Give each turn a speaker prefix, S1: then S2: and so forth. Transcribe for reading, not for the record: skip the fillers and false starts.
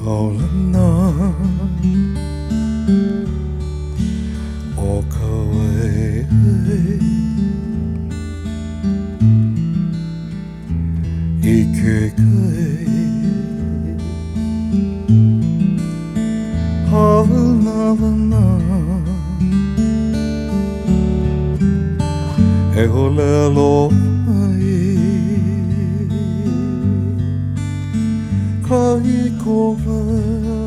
S1: 好了呢，我可为生きがい好了呢，我来落来。開過啦。